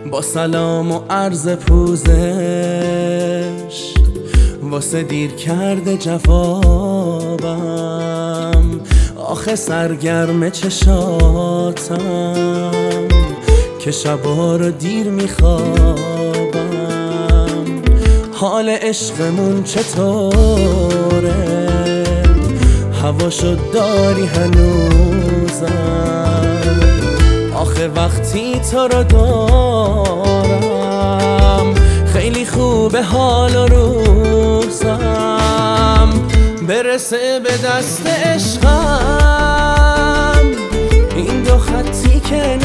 با سلام و عرض پوزش واسه دیر کرده جوابم. آخه سرگرم چشاتم که شبا رو دیر میخوابم. حال عشقمون چطوره؟ هواشو داری هنوزم؟ آخه وقتی تو رو دارم خیلی خوبه حال و روزم. برسه به دست عشقم این دو خطی که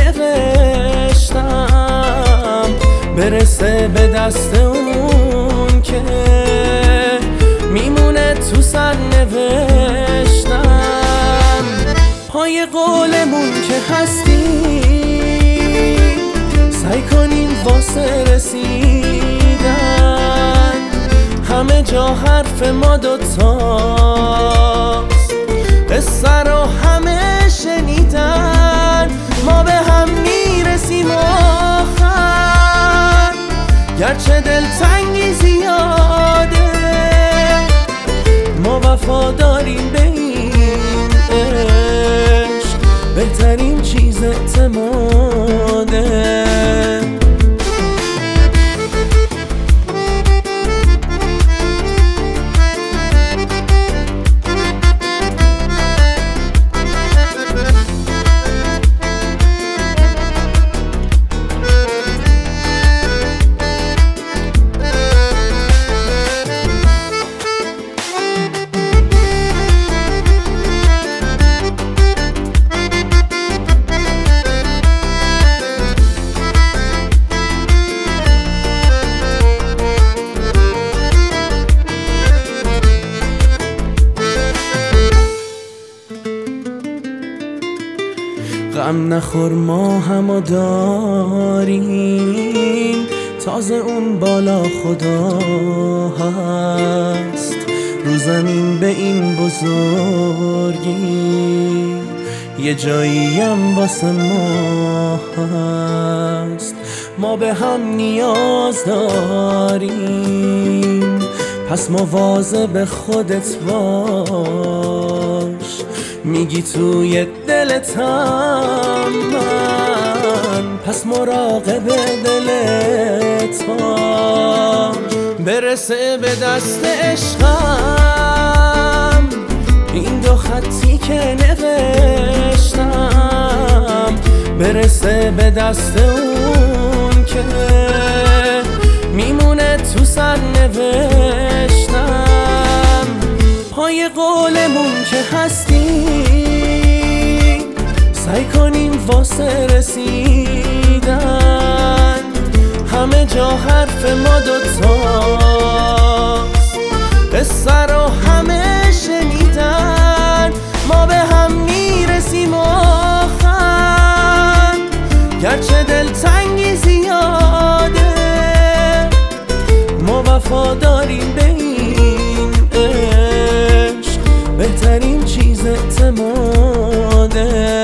نوشتم، برسه به دست اون که میمونه تو سر نوشتم. پای قولمون که هستی سعی کنیم واسه رسیدن. همه جا حرف ما دوتاست، قصه رو همه شنیدن. ما به هم میرسیم آخر گرچه دلتنگی زیاده. ما وفاداریم به این عشق، بهترین چیز اعتماده. غم نخور ما همو داریم، تازه اون بالا خدا هست. رو زمین به این بزرگی یه جاییم واسه ما هست. ما به هم نیاز داریم، پس مواظب خودت باش. میگی توی دلتم من، پس مراقب دلت باش. برسه به دست عشقم این دو خطی که نوشتم، برسه به دست اون که میمونه تو سر نوشتم. پای قولمون که هستی سعی کنیم واسه رسیدن. همه جا حرف ما دوتاست، قصه رو همه شنیدن. ما به هم میرسیم آخر گرچه دلتنگی زیاده. ما وفاداریم به این عشق، بهترین چیز اعتماده.